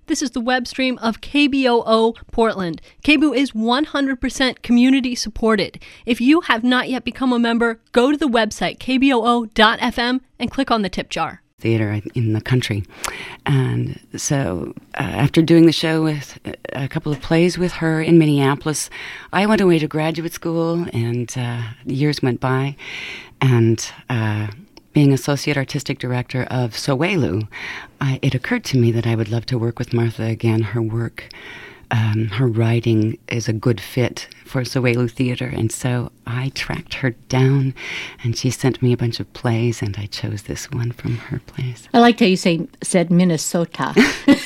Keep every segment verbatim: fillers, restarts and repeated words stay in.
This is the web stream of K B O O Portland. K B O O is one hundred percent community supported. If you have not yet become a member, go to the website k b o o dot f m and click on the tip jar. Theater in the country. And so uh, after doing the show with a couple of plays with her in Minneapolis, I went away to graduate school, and uh, years went by, and uh, being Associate Artistic Director of Sowelu, I, it occurred to me that I would love to work with Martha again. Her work, um, her writing is a good fit for Sowelu Theater, and so I tracked her down, and she sent me a bunch of plays, and I chose this one from her plays. I liked how you say said Minnesota,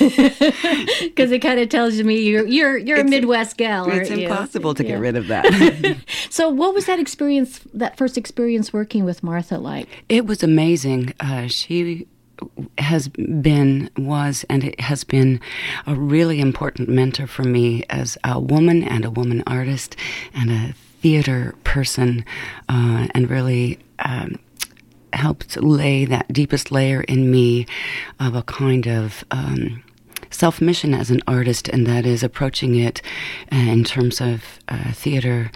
because it kind of tells me you're you're you're it's, a Midwest gal. It's aren't impossible you? to yeah. get rid of that. So, what was that experience? That first experience working with Martha like? It was amazing. Uh, she has been, was, and it has been a really important mentor for me as a woman and a woman artist and a theater person, uh, and really um, helped lay that deepest layer in me of a kind of um, self-mission as an artist, and that is approaching it uh, in terms of uh, theater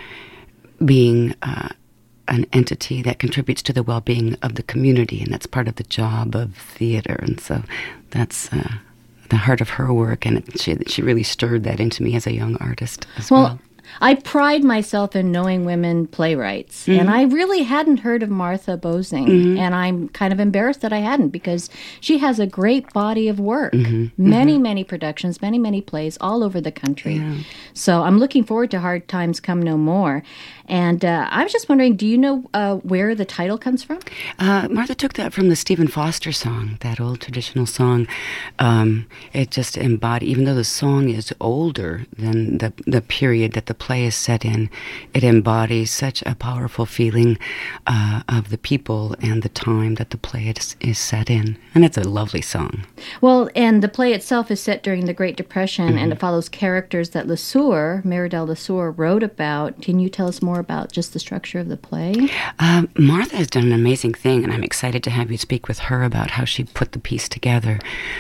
being uh, an entity that contributes to the well-being of the community, and that's part of the job of theater. And so that's uh, the heart of her work, and it, she she really stirred that into me as a young artist as well. well. I pride myself in knowing women playwrights, mm-hmm. and I really hadn't heard of Martha Bosing, mm-hmm. and I'm kind of embarrassed that I hadn't, because she has a great body of work, mm-hmm. many, mm-hmm. many productions, many, many plays all over the country. Yeah. So I'm looking forward to Hard Times Come No More. And uh, I was just wondering, do you know uh, where the title comes from? Uh, Martha took that from the Stephen Foster song, that old traditional song. Um, it just embodied, even though the song is older than the, the period that the play is set in, it embodies such a powerful feeling uh, of the people and the time that the play is, is set in. And it's a lovely song. Well, and the play itself is set during the Great Depression, mm-hmm. and it follows characters that Lesueur, Meridel Lesueur, wrote about. Can you tell us more about just the structure of the play? Uh, Martha has done an amazing thing, and I'm excited to have you speak with her about how she put the piece together.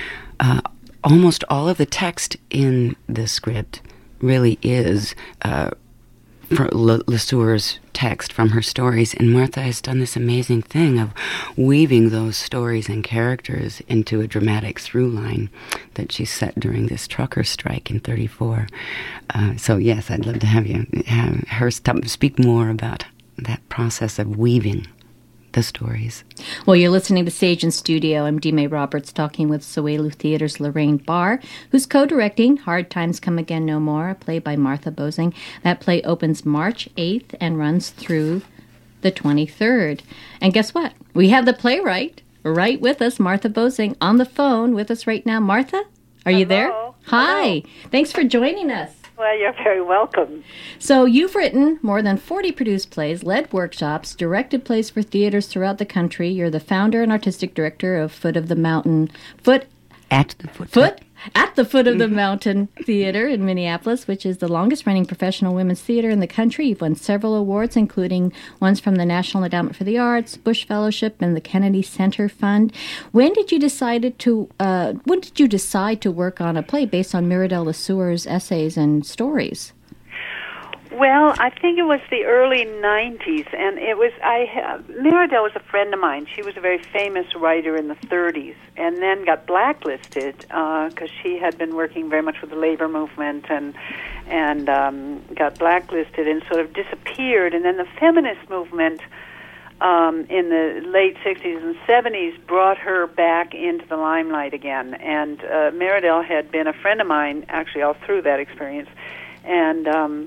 Uh, almost all of the text in the script really is uh, for Le- Lesueur's text from her stories, and Martha has done this amazing thing of weaving those stories and characters into a dramatic through line that she set during this trucker strike in thirty-four. Uh, so yes, I'd love to have you have her st- speak more about that process of weaving the stories. Well, you're listening to Sage in Studio. I'm Dee May Roberts, talking with Sowelu Theater's Lorraine Barr, who's co-directing Hard Times Come Again No More, a play by Martha Bosing. That play opens March eighth and runs through the twenty-third. And guess what? We have the playwright right with us, Martha Bosing, on the phone with us right now. Martha, are you Hello. there? Hi. Hello. Thanks for joining us. Well, you're very welcome. So you've written more than forty produced plays, led workshops, directed plays for theaters throughout the country. You're the founder and artistic director of Foot of the Mountain. Foot at the foot. Foot at the Foot of the Mountain Theater in Minneapolis, which is the longest-running professional women's theater in the country. You've won several awards, including ones from the National Endowment for the Arts, Bush Fellowship, and the Kennedy Center Fund. When did you decide to uh, When did you decide to work on a play based on Meridel Lesueur's essays and stories? Well, I think it was the early nineties, and it was, I, uh, Meridel was a friend of mine. She was a very famous writer in the thirties, and then got blacklisted, because uh, she had been working very much with the labor movement, and and um, got blacklisted and sort of disappeared, and then the feminist movement um, in the late sixties and seventies brought her back into the limelight again, and uh, Meridel had been a friend of mine, actually, all through that experience, and um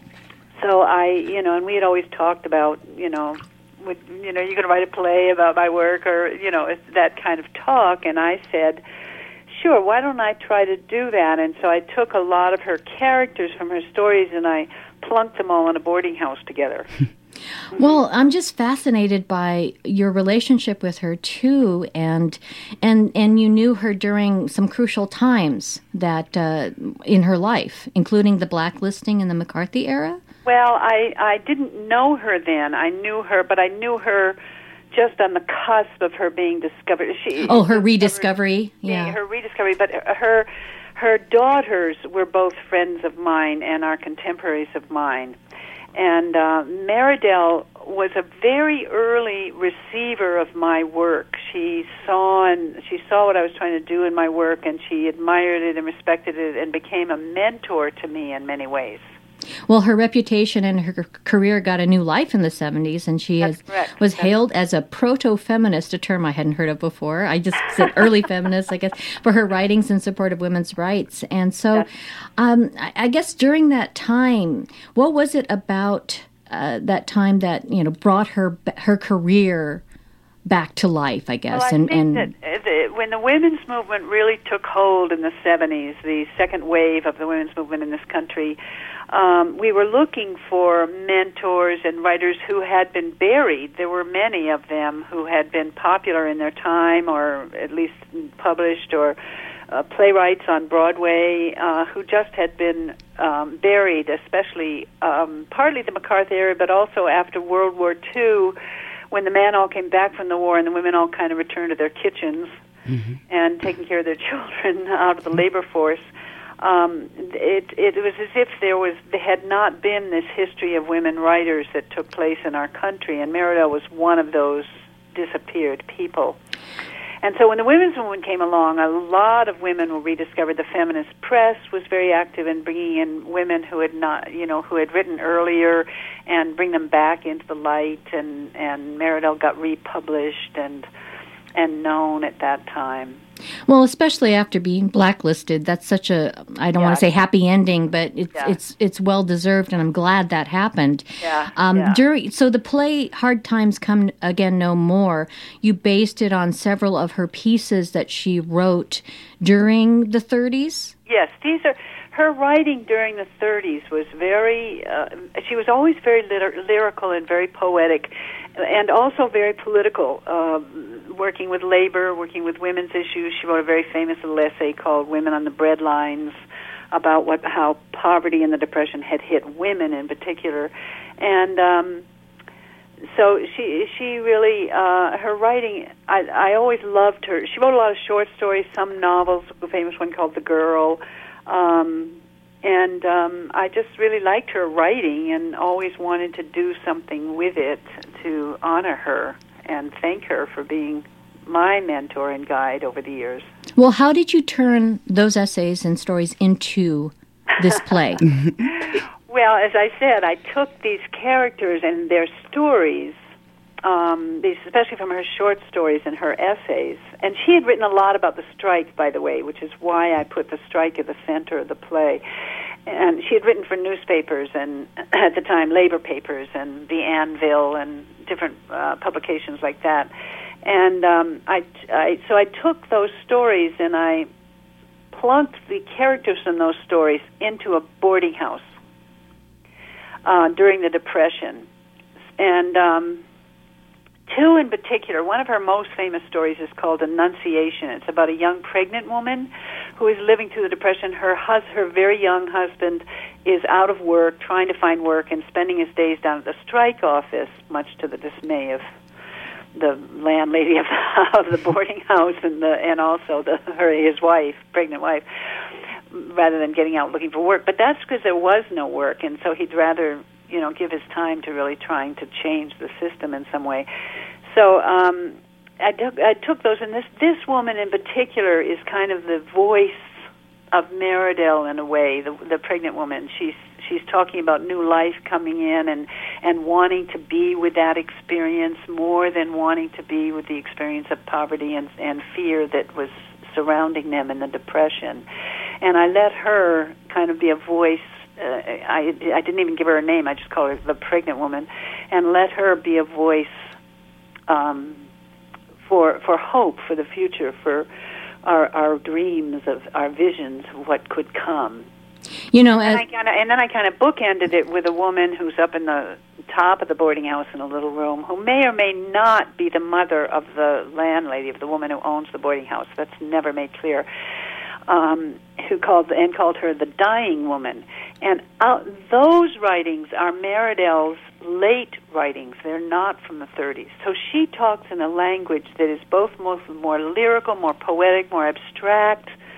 So I, you know, and we had always talked about, you know, would, you know, you could write a play about my work, or, you know, that kind of talk. And I said, sure, why don't I try to do that? And so I took a lot of her characters from her stories and I plunked them all in a boarding house together. Well, I'm just fascinated by your relationship with her too, and and and you knew her during some crucial times that uh, in her life, including the blacklisting in the McCarthy era. Well, I I didn't know her then. I knew her, but I knew her just on the cusp of her being discovered. She oh, her rediscovery, being, yeah, her rediscovery. But her her daughters were both friends of mine and are contemporaries of mine. And uh, Meridell was a very early receiver of my work. She saw and she saw what I was trying to do in my work, and she admired it and respected it, and became a mentor to me in many ways. Well, her reputation and her career got a new life in the seventies, and she has, was hailed as a proto-feminist, a term I hadn't heard of before. I just said early feminist, I guess, for her writings in support of women's rights. And so um, I, I guess during that time, what was it about uh, that time that, you know, brought her her career back to life, I guess? Well, I and, think and that the, when the women's movement really took hold in the seventies, the second wave of the women's movement in this country, Um, we were looking for mentors and writers who had been buried. There were many of them who had been popular in their time, or at least published, or uh, playwrights on Broadway uh, who just had been um, buried, especially um, partly the MacArthur era, but also after World War Two, when the men all came back from the war and the women all kind of returned to their kitchens mm-hmm. and taking care of their children out of the labor force. Um, it, it was as if there was there had not been this history of women writers that took place in our country, and Meridell was one of those disappeared people. And so when the women's movement came along, a lot of women were rediscovered. The feminist press was very active in bringing in women who had not, you know, who had written earlier, and bring them back into the light. And and Meridell got republished and and known at that time. Well, especially after being blacklisted, that's such a, I don't yeah. want to say happy ending, but it's yeah. it's it's well deserved, and I'm glad that happened. Yeah. Um, yeah. During so the play Hard Times Come Again No More, you based it on several of her pieces that she wrote during the thirties? Yes, these are her writing during the thirties was very. Uh, she was always very lyr- lyrical and very poetic, and also very political. Uh, working with labor, working with women's issues. She wrote a very famous little essay called "Women on the Breadlines," about what how poverty and the Depression had hit women in particular, and um, so she she really uh, her writing. I, I always loved her. She wrote a lot of short stories, some novels. A famous one called "The Girl." Um, and um, I just really liked her writing and always wanted to do something with it to honor her and thank her for being my mentor and guide over the years. Well, how did you turn those essays and stories into this play? Well, as I said, I took these characters and their stories, um, these, especially from her short stories and her essays. And she had written a lot about the strike, by the way, which is why I put the strike at the center of the play. And she had written for newspapers and, at the time, labor papers and The Anvil and different uh, publications like that. And um, I, I, so I took those stories and I plunked the characters from those stories into a boarding house uh, during the Depression. And um, two in particular, one of her most famous stories is called Annunciation. It's about a young pregnant woman who is living through the Depression. Her hus- her very young husband is out of work, trying to find work, and spending his days down at the strike office, much to the dismay of the landlady of the, of the boarding house and the and also the her his wife, pregnant wife, rather than getting out looking for work. But that's because there was no work, and so he'd rather, you know, give his time to really trying to change the system in some way. So um, I took I took those, and this this woman in particular is kind of the voice of Meridell in a way, the, the pregnant woman. She's she's talking about new life coming in and and wanting to be with that experience more than wanting to be with the experience of poverty and and fear that was surrounding them in the Depression. And I let her kind of be a voice. Uh, I I didn't even give her a name. I just called her the pregnant woman, and let her be a voice um, for for hope for the future, for our our dreams of our visions of what could come. You know, and, as, I kinda, and then I kind of bookended it with a woman who's up in the top of the boarding house in a little room, who may or may not be the mother of the landlady, of the woman who owns the boarding house. That's never made clear. Um, who called and called her the dying woman. And uh, those writings are Meridell's late writings. They're not from the thirties. So she talks in a language that is both most, more lyrical, more poetic, more abstract,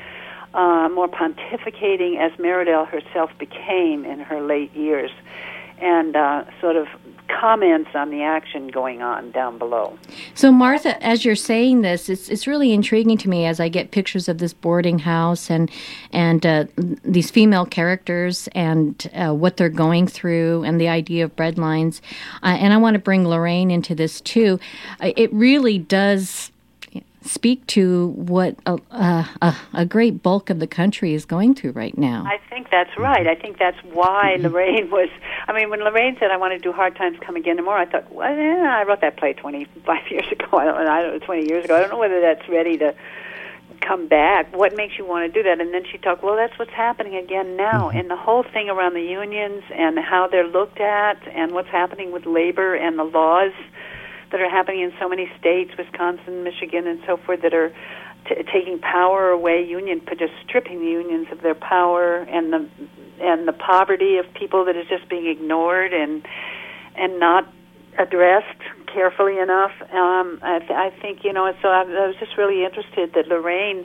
uh, more pontificating as Meridell herself became in her late years, and uh, sort of comments on the action going on down below. So, Martha, as you're saying this, it's it's really intriguing to me as I get pictures of this boarding house and and uh, these female characters and uh, what they're going through and the idea of bread lines. Uh, and I want to bring Lorraine into this too. Uh, it really does speak to what a, a, a great bulk of the country is going through right now. I think that's right. I think that's why Lorraine was, I mean, when Lorraine said, I want to do Hard Times Come Again Tomorrow, I thought, well, yeah, I wrote that play twenty-five years ago. I don't, I don't know, twenty years ago. I don't know whether that's ready to come back. What makes you want to do that? And then she talked, well, that's what's happening again now. And the whole thing around the unions and how they're looked at and what's happening with labor and the laws that are happening in so many states, Wisconsin, Michigan, and so forth, that are t- taking power away, union, just stripping the unions of their power, and the and the poverty of people that is just being ignored and and not addressed carefully enough. Um, I, th- I think you know. So I, I was just really interested that Lorraine.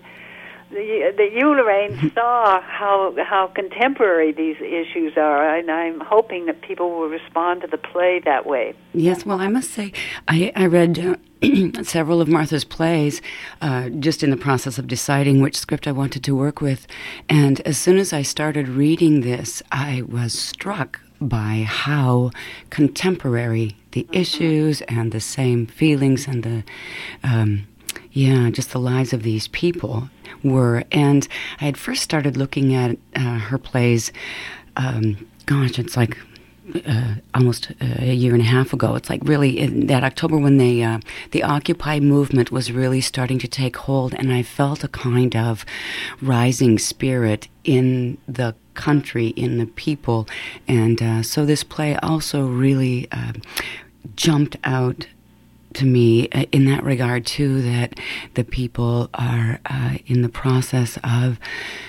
That you, Lorraine, saw how how contemporary these issues are, and I'm hoping that people will respond to the play that way. Yes, well, I must say, I, I read uh, several of Martha's plays uh, just in the process of deciding which script I wanted to work with, and as soon as I started reading this, I was struck by how contemporary the mm-hmm. issues and the same feelings and the... Um, Yeah, just the lives of these people were. And I had first started looking at uh, her plays, um, gosh, it's like uh, almost a year and a half ago. It's like really in that October when they, uh, the Occupy movement was really starting to take hold, and I felt a kind of rising spirit in the country, in the people. And uh, so this play also really uh, jumped out to me uh, in that regard too, that the people are uh, in the process of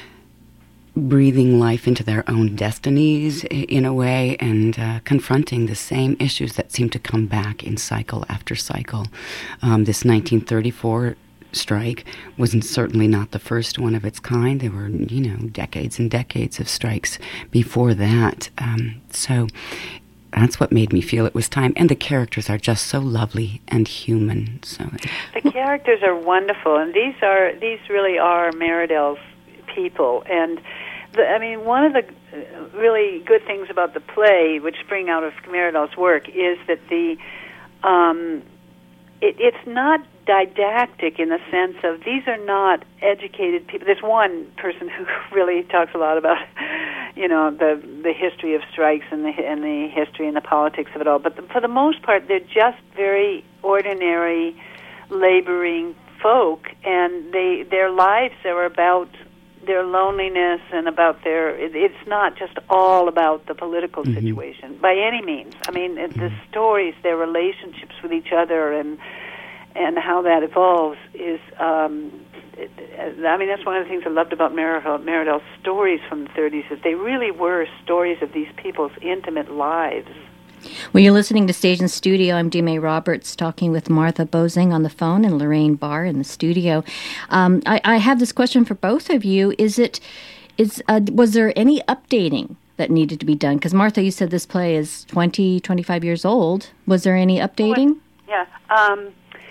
breathing life into their own destinies in a way, and uh, confronting the same issues that seem to come back in cycle after cycle. Um, this nineteen thirty-four strike wasn't certainly not the first one of its kind. There were, you know, decades and decades of strikes before that. Um, so that's what made me feel it was time. And the characters are just so lovely and human. So the characters are wonderful, and these are these really are Meridell's people. And the, I mean, one of the really good things about the play, which spring out of Meridell's work, is that the um, it, it's not didactic in the sense of these are not educated people. There's one person who really talks a lot about, you know, the the history of strikes and the and the history and the politics of it all. But the, for the most part, they're just very ordinary, laboring folk, and they their lives are about their loneliness and about their. It, it's not just all about the political mm-hmm. situation by any means. I mean, mm-hmm. the stories, their relationships with each other, and. and how that evolves is, um, it, I mean, that's one of the things I loved about Meridell, Meridell's stories from the thirties, is they really were stories of these people's intimate lives. Well, you're listening to Stage and Studio. I'm Dime Roberts talking with Martha Bozing on the phone and Lorraine Barr in the studio. Um, I, I have this question for both of you. Is it, is, uh, was there any updating that needed to be done? Because, Martha, you said this play is twenty, twenty-five years old. Was there any updating? Yeah. Um,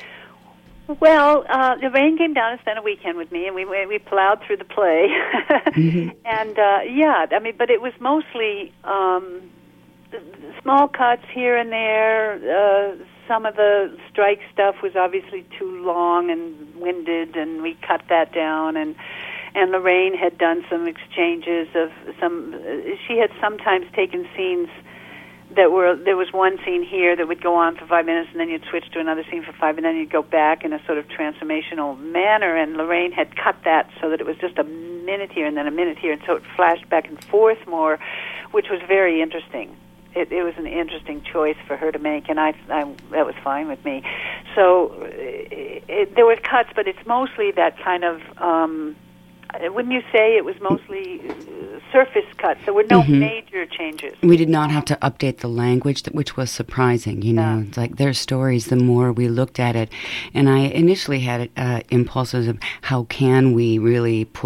Well, uh, the rain came down and spent a weekend with me, and we we plowed through the play. mm-hmm. And, uh, yeah, I mean, but it was mostly um, small cuts here and there. Uh, some of the strike stuff was obviously too long and winded, and we cut that down. And, and Lorraine had done some exchanges of some... Uh, she had sometimes taken scenes that were, there was one scene here that would go on for five minutes, and then you'd switch to another scene for five, and then you'd go back in a sort of transformational manner, and Lorraine had cut that so that it was just a minute here and then a minute here, and so it flashed back and forth more, which was very interesting. It, it was an interesting choice for her to make, and I, I that was fine with me. So it, it, there were cuts, but it's mostly that kind of... Um, wouldn't you say it was mostly surface cuts? There were no mm-hmm. major changes. We did not have to update the language, which was surprising. You know, yeah. It's like their stories, the more we looked at it. And I initially had uh, impulses of how can we really put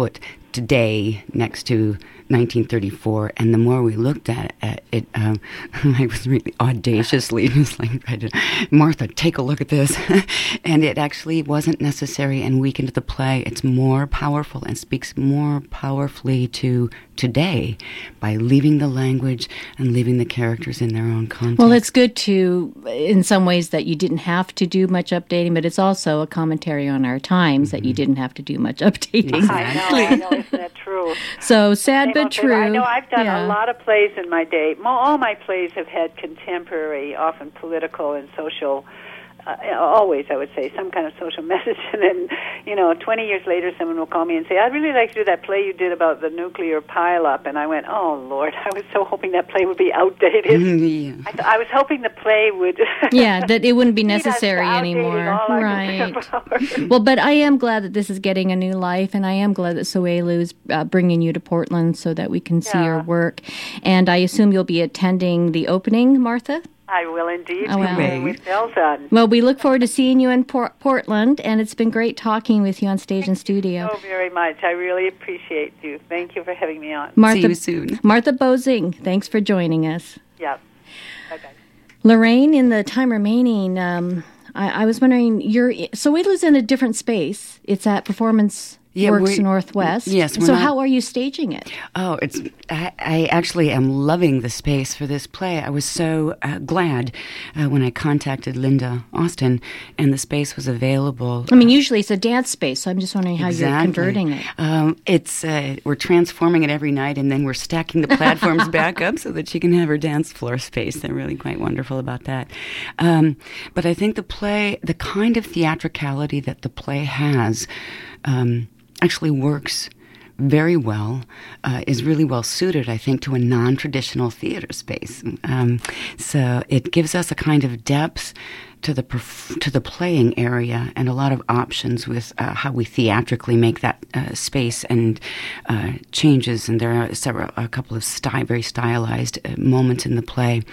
today next to nineteen thirty-four, and the more we looked at it, it um, I was really audaciously just like, Martha, take a look at this. And it actually wasn't necessary and weakened the play. It's more powerful and speaks more powerfully to today by leaving the language and leaving the characters in their own context. Well, it's good to, in some ways, that you didn't have to do much updating, but it's also a commentary on our times mm-hmm. that you didn't have to do much updating. Exactly. I know, I know, isn't that true? So sad Same but true. I know I've done yeah. a lot of plays in my day. All my plays have had contemporary, often political and social, uh, always, I would say, some kind of social message. And then, you know, twenty years later, someone will call me and say, I'd really like to do that play you did about the nuclear pileup. And I went, oh, Lord, I was so hoping that play would be outdated. yeah. I, th- I was hoping the play would... yeah, that it wouldn't be necessary anymore. Right. Well, but I am glad that this is getting a new life, and I am glad that Soelu is uh, bringing you to Portland so that we can see yeah. your work. And I assume you'll be attending the opening, Martha? I will indeed. Oh, well. With bells on. Well, we look forward to seeing you in Por- Portland, and it's been great talking with you on Stage and Studio. Thank you so very much. I really appreciate you. Thank you for having me on. Martha, See you soon. Martha Bozing, thanks for joining us. Yeah. Okay. Lorraine, in the time remaining, um, I, I was wondering, you're Sowelu's in a different space. It's at Performance Yeah, Works we're- Northwest. yes, we're So not- how are you staging it? Oh, it's. I, I actually am loving the space for this play. I was so uh, glad uh, when I contacted Linda Austin and the space was available. I mean, usually it's a dance space, so I'm just wondering how Exactly. you're converting it. Um, it's uh, we're transforming it every night, and then we're stacking the platforms back up so that she can have her dance floor space. They're really quite wonderful about that. Um, but I think the play, the kind of theatricality that the play has, um, actually works very well, uh, is really well suited, I think, to a non-traditional theater space. Um, so it gives us a kind of depth to the perf- to the playing area and a lot of options with uh, how we theatrically make that uh, space and uh, changes. And there are several, a couple of sty- very stylized uh, moments in the play.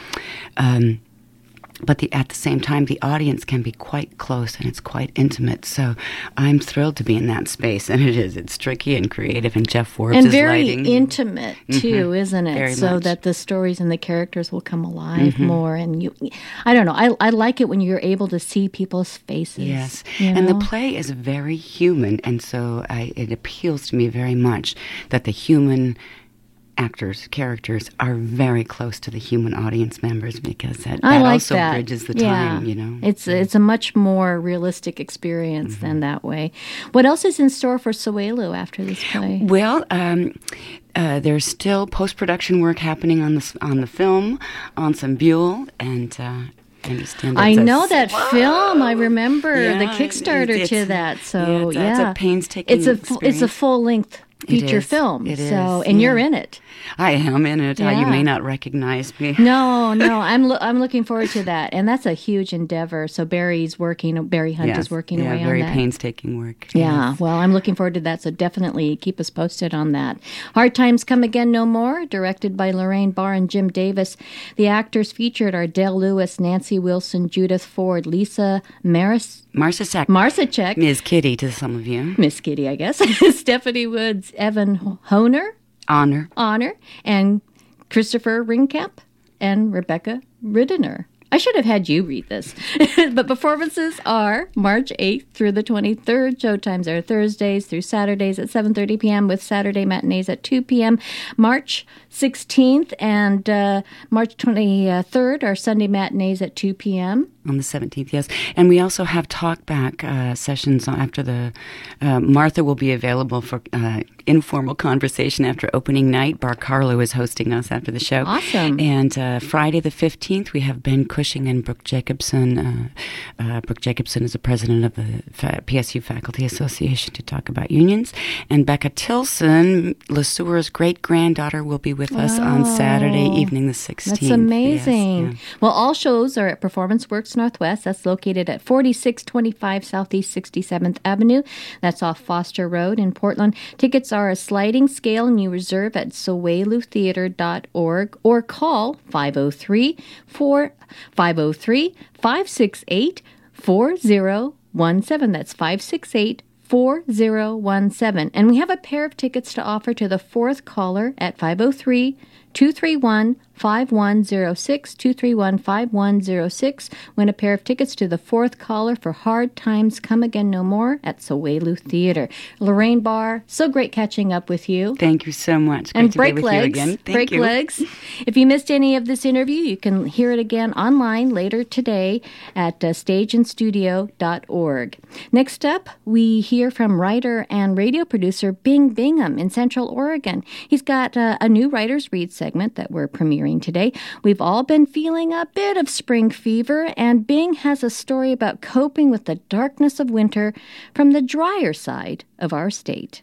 Um, But the, at the same time, the audience can be quite close and it's quite intimate. So I'm thrilled to be in that space. And it is. It's tricky and creative. And Jeff Forbes and is very lighting. intimate, too, Mm-hmm. isn't it? Very so much. that the stories and the characters will come alive Mm-hmm. more. And you, I don't know, I, I like it when you're able to see people's faces. Yes. you And the know? play is very human. And so I, it appeals to me very much that the human actors, characters are very close to the human audience members because that, I that like also that. bridges the yeah. time, you know. It's it's a much more realistic experience Mm-hmm. than that way. What else is in store for Soelu after this play? Well, um, uh, there's still post-production work happening on the s- on the film, on some Buell, and uh, I understand. I it's a know s- that film. I remember the Yeah, Kickstarter it's- to that. So yeah, it's, yeah, it's a painstaking It's a fu- it's a experience. full length It feature is. film. It so is, and yeah. you're in it. I am in it. Uh, you Yeah. may not recognize me. No, no, I'm lo- I'm looking forward to that, and that's a huge endeavor. So Barry's working. Barry Hunt Yes, is working yeah, away very on that. painstaking work. Yeah, yes. well, I'm looking forward to that, so definitely keep us posted on that. Hard Times Come Again No More, directed by Lorraine Barr and Jim Davis. The actors featured are Dale Lewis, Nancy Wilson, Judith Ford, Lisa Maris, Marcia Sack, Marcicek, Miz Kitty to some of you. Miss Kitty, I guess, Stephanie Woods, Evan Honer, Honor. Honor, and Christopher Ringkamp, and Rebecca Riddener. I should have had you read this. But performances are March eighth through the twenty-third. Showtimes are Thursdays through Saturdays at seven thirty p.m. with Saturday matinees at two p.m. March sixteenth and uh, March twenty-third are Sunday matinees at two p.m. On the seventeenth, yes. And we also have talkback uh, sessions after the... Uh, Martha will be available for uh, informal conversation after opening night. Bar Carlo is hosting us after the show. Awesome. And uh, Friday the fifteenth, we have Ben Cushing and Brooke Jacobson. Uh, uh, Brooke Jacobson is the president of the Fa- P S U Faculty Association to talk about unions. And Becca Tilson, LeSueur's great-granddaughter, will be with us on Saturday evening the sixteenth. That's amazing. Yes, yeah. Well, all shows are at Performance Works Northwest. That's located at forty-six twenty-five Southeast sixty-seventh Avenue. That's off Foster Road in Portland. Tickets are a sliding scale, and you reserve at sowelu theater dot org or call five oh three, five six eight, four oh one seven. That's five six eight, four zero one seven. And we have a pair of tickets to offer to the fourth caller at five oh three, two three one, five one zero six, two three one, five one zero six. Win a pair of tickets to the fourth caller for Hard Times Come Again No More at Sowelu Theater. Lorraine Barr, so great catching up with you. Thank you so much. Great and to break be with legs. you again. Thank break you. legs. If you missed any of this interview, you can hear it again online later today at uh, stage and studio dot org. Next up, we hear from writer and radio producer Bing Bingham in Central Oregon. He's got uh, a new Writers Read segment that we're premiering today. We've all been feeling a bit of spring fever, and Bing has a story about coping with the darkness of winter from the drier side of our state.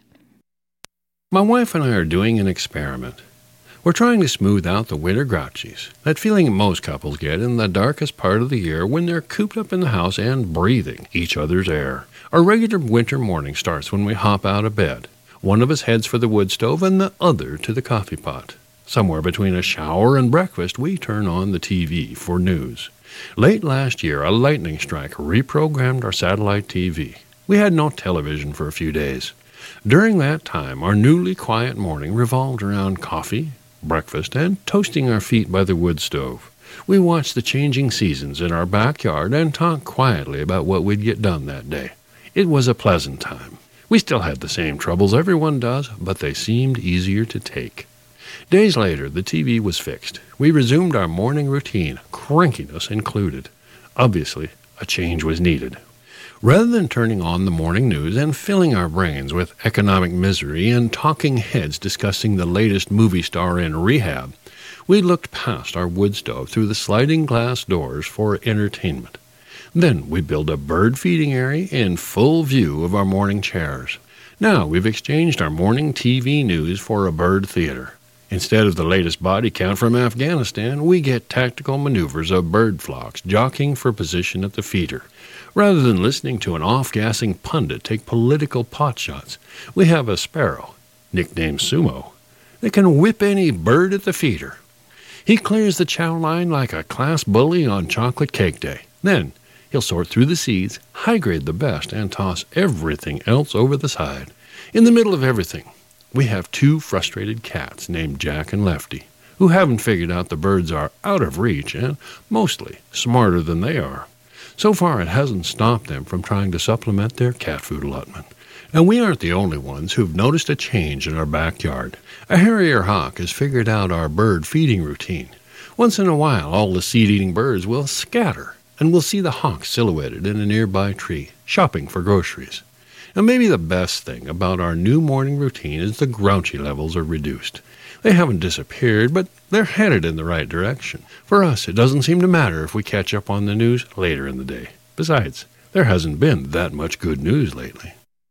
My wife and I are doing an experiment. We're trying to smooth out the winter grouchies, that feeling most couples get in the darkest part of the year when they're cooped up in the house and breathing each other's air. Our regular winter morning starts when we hop out of bed. One of us heads for the wood stove and the other to the coffee pot. Somewhere between a shower and breakfast, we turn on the T V for news. Late last year, a lightning strike reprogrammed our satellite T V. We had no television for a few days. During that time, our newly quiet morning revolved around coffee, breakfast, and toasting our feet by the wood stove. We watched the changing seasons in our backyard and talked quietly about what we'd get done that day. It was a pleasant time. We still had the same troubles everyone does, but they seemed easier to take. Days later, the T V was fixed. We resumed our morning routine, crankiness included. Obviously, a change was needed. Rather than turning on the morning news and filling our brains with economic misery and talking heads discussing the latest movie star in rehab, we looked past our wood stove through the sliding glass doors for entertainment. Then we built a bird feeding area in full view of our morning chairs. Now we've exchanged our morning T V news for a bird theater. Instead of the latest body count from Afghanistan, we get tactical maneuvers of bird flocks jockeying for position at the feeder. Rather than listening to an off-gassing pundit take political potshots, we have a sparrow, nicknamed Sumo, that can whip any bird at the feeder. He clears the chow line like a class bully on chocolate cake day. Then he'll sort through the seeds, high-grade the best, and toss everything else over the side. In the middle of everything, we have two frustrated cats named Jack and Lefty, who haven't figured out the birds are out of reach and mostly smarter than they are. So far, it hasn't stopped them from trying to supplement their cat food allotment. And we aren't the only ones who've noticed a change in our backyard. A harrier hawk has figured out our bird feeding routine. Once in a while, all the seed-eating birds will scatter, and we'll see the hawk silhouetted in a nearby tree, shopping for groceries. And maybe the best thing about our new morning routine is the grouchy levels are reduced. They haven't disappeared, but they're headed in the right direction. For us, it doesn't seem to matter if we catch up on the news later in the day. Besides, there hasn't been that much good news lately.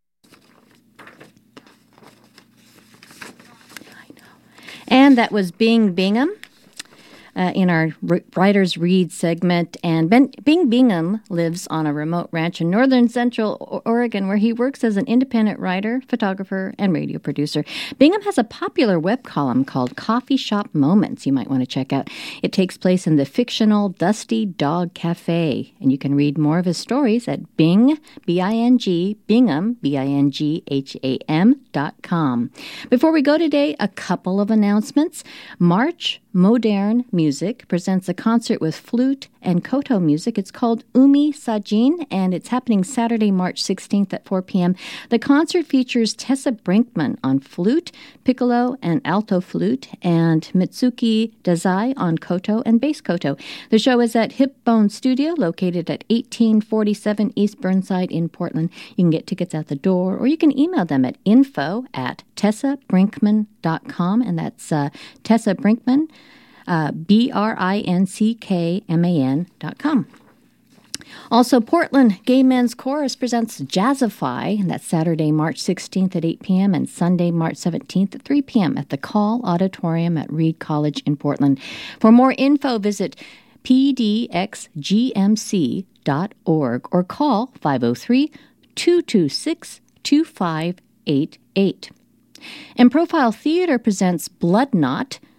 And that was Bing Bingham uh, in our R- Writers Read segment. And ben- Bing Bingham lives on a remote ranch in northern central o- Oregon where he works as an independent writer, photographer, and radio producer. Bingham has a popular web column called Coffee Shop Moments you might want to check out. It takes place in the fictional Dusty Dog Cafe, and you can read more of his stories at Bing, B I N G, Bingham, B I N G H A M dot com. Before we go today, a couple of announcements. March Modern Music presents a concert with flute and koto music. It's called Umi Sajin, and it's happening Saturday, March sixteenth at four p.m. The concert features Tessa Brinkman on flute, piccolo, and alto flute, and Mitsuki Dazai on koto and bass koto. The show is at Hip Bone Studio, located at eighteen forty-seven East Burnside in Portland. You can get tickets at the door, or you can email them at info at tessa brinkman dot com, and that's uh, Tessa Brinkman, uh, B R I N C K M A N dot com. Also, Portland Gay Men's Chorus presents Jazzify, and that's Saturday, March sixteenth at eight p.m. and Sunday, March seventeenth at three p.m. at the Call Auditorium at Reed College in Portland. For more info, visit p d x g m c dot org or call five oh three, two two six, two five eight eight. And Profile Theater presents Blood Knot.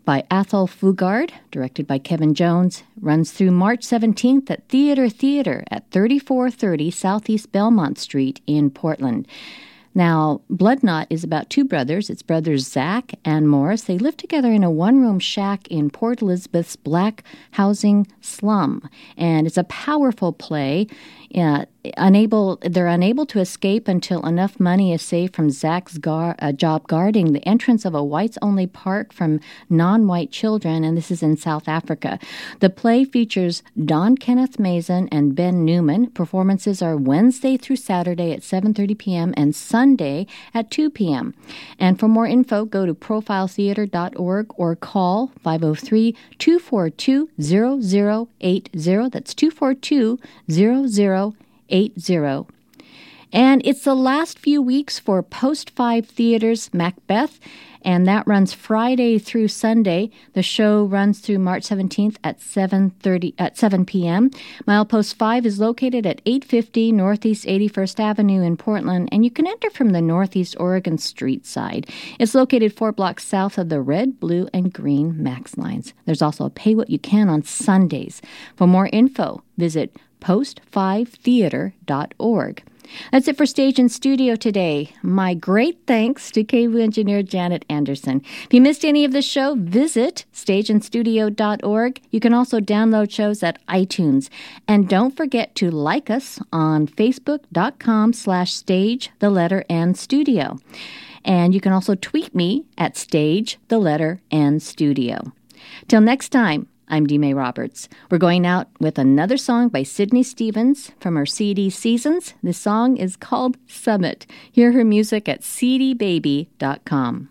by Athol Fugard, directed by Kevin Jones, runs through March seventeenth at Theater Theater at thirty-four thirty Southeast Belmont Street in Portland. Now, Blood Knot is about two brothers. It's brothers Zach and Morris. They live together in a one-room shack in Port Elizabeth's black housing slum. And it's a powerful play. Uh, unable, they're unable to escape until enough money is saved from Zach's gar, uh, job guarding the entrance of a whites-only park from non-white children, and this is in South Africa. The play features Don Kenneth Mason and Ben Newman. Performances are Wednesday through Saturday at seven thirty p.m. and Sunday at two p.m. And for more info, go to profile theater dot org or call five oh three, two four two, zero zero eight zero. That's two four two, zero zero eight zero. And it's the last few weeks for Post five Theater's Macbeth, and that runs Friday through Sunday. The show runs through March seventeenth at seven thirty at seven p.m. Milepost five is located at eight fifty Northeast eighty-first Avenue in Portland, and you can enter from the Northeast Oregon Street side. It's located four blocks south of the red, blue, and green Max lines. There's also a pay what you can on Sundays. For more info, visit post five theater dot org. That's it for Stage and Studio today. My great thanks to cable engineer Janet Anderson. If you missed any of the show, visit stage and studio dot org. You can also download shows at iTunes. And don't forget to like us on facebook dot com slash stage, the letter N studio. And you can also tweet me at stage, the letter N studio. Till next time, I'm Dee May Roberts. We're going out with another song by Sydney Stevens from her C D Seasons. This song is called Summit. Hear her music at c d baby dot com.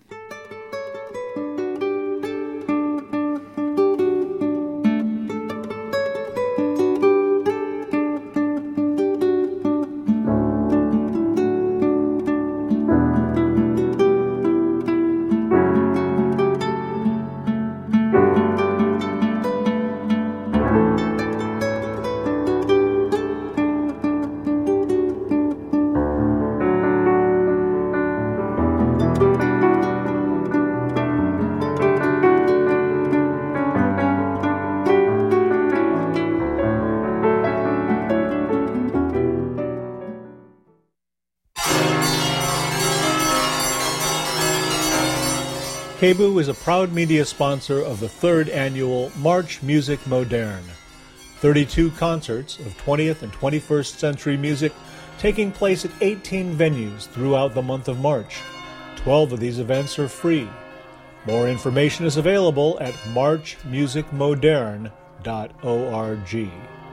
K B U is a proud media sponsor of the third annual March Musique Moderne. thirty-two concerts of twentieth and twenty-first century music taking place at eighteen venues throughout the month of March. twelve of these events are free. More information is available at march music moderne dot org.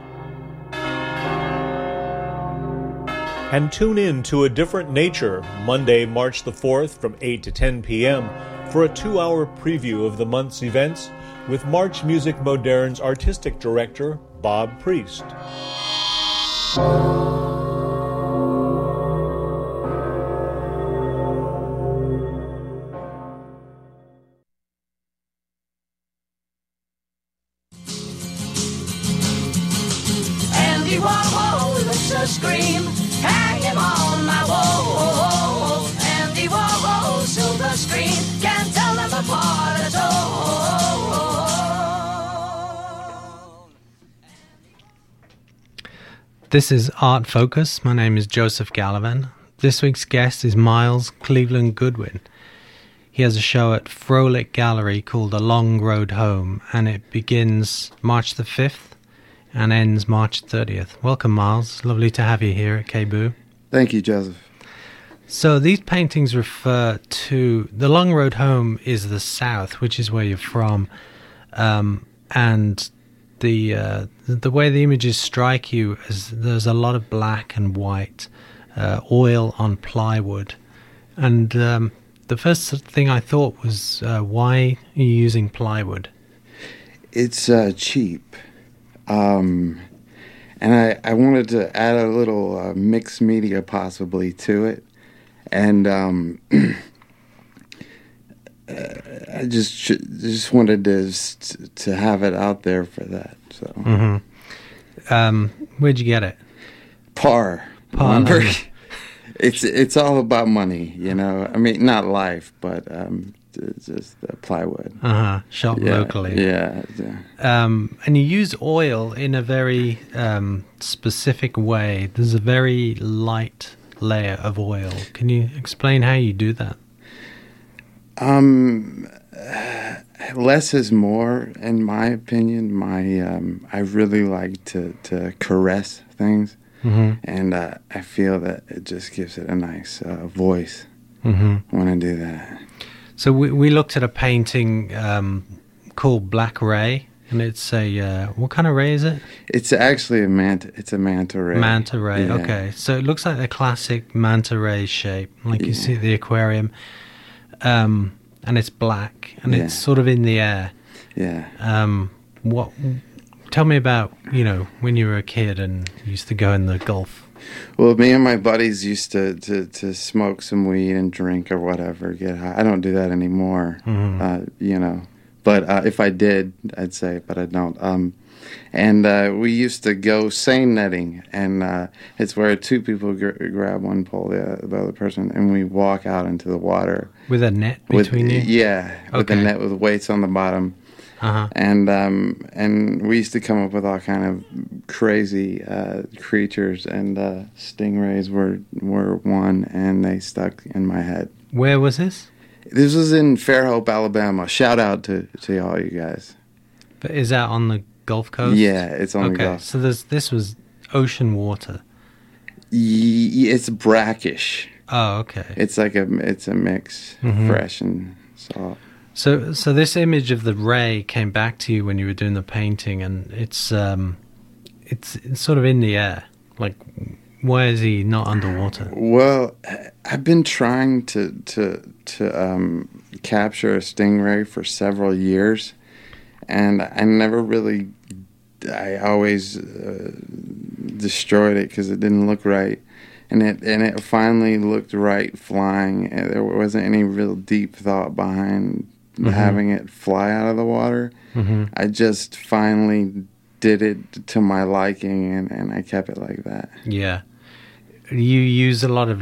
And tune in to A Different Nature, Monday, March the fourth from eight to ten p.m. for a two-hour preview of the month's events with March Musique Moderne's artistic director, Bob Priest. Andy Warhol with a scream, hang him on my wall. Andy Warhol, silver screen, can't tell them apart at all. This is Art Focus. My name is Joseph Gallivan. This week's guest is Miles Cleveland Goodwin. He has a show at Frolic Gallery called The Long Road Home, and it begins March the fifth and ends March thirtieth. Welcome, Miles. Lovely to have you here at K B U. Thank you, Joseph. So these paintings refer to... The Long Road Home is the south, which is where you're from, um, and the uh, the way the images strike you is there's a lot of black and white, uh, oil on plywood. And um, the first thing I thought was, uh, why are you using plywood? It's uh, cheap. Um, and I, I wanted to add a little uh, mixed media possibly to it. And um, uh, I just just wanted to to have it out there for that. So, mm-hmm. um, where'd you get it? Par. Par. It's it's all about money, you know. I mean, not life, but um, it's just uh, plywood. Uh huh. Shot Yeah, locally. Yeah. yeah. Um, and you use oil in a very um, specific way. There's a very light layer of oil. Can you explain how you do that? Um, uh, less is more, in my opinion. My um, I really like to, to caress things, Mm-hmm. and uh, I feel that it just gives it a nice uh, voice Mm-hmm. when I do that. So we we looked at a painting um, called Black Ray, and it's a uh, what kind of ray is it? It's actually a manta. It's a manta ray. Manta ray. Yeah. Okay, so it looks like the classic manta ray shape, like you Yeah. see at the aquarium, um, and it's black, and Yeah. it's sort of in the air. Yeah. Um, what? Tell me about, you know, when you were a kid and you used to go in the Gulf. Well, me and my buddies used to, to, to smoke some weed and drink or whatever, get high. I don't do that anymore, Mhm. uh, you know. But uh, if I did, I'd say, but I don't. Um, and uh, we used to go seine netting, and uh, it's where two people gr- grab one pole, the, the other person, and we walk out into the water. With a net With, between you? yeah, with a Okay. net with weights on the bottom. Uh-huh. And um, and we used to come up with all kind of crazy uh, creatures, and uh, stingrays were were one, and they stuck in my head. Where was this? This was in Fairhope, Alabama. Shout out to, to all you guys. But is that on the Gulf Coast? Yeah, it's on the Okay, Gulf. so there's, this was ocean water. Y- it's brackish. Oh, okay. It's like a it's a mix, Mhm. fresh and salt. So, so this image of the ray came back to you when you were doing the painting, and it's um, it's, it's sort of in the air. Like, why is he not underwater? Well, I've been trying to to to um, capture a stingray for several years, and I never really. I always uh, destroyed it because it didn't look right, and it and it finally looked right flying. And there wasn't any real deep thought behind Mhm. having it fly out of the water. Mhm. I just finally did it to my liking, and, and I kept it like that. Yeah. You use a lot of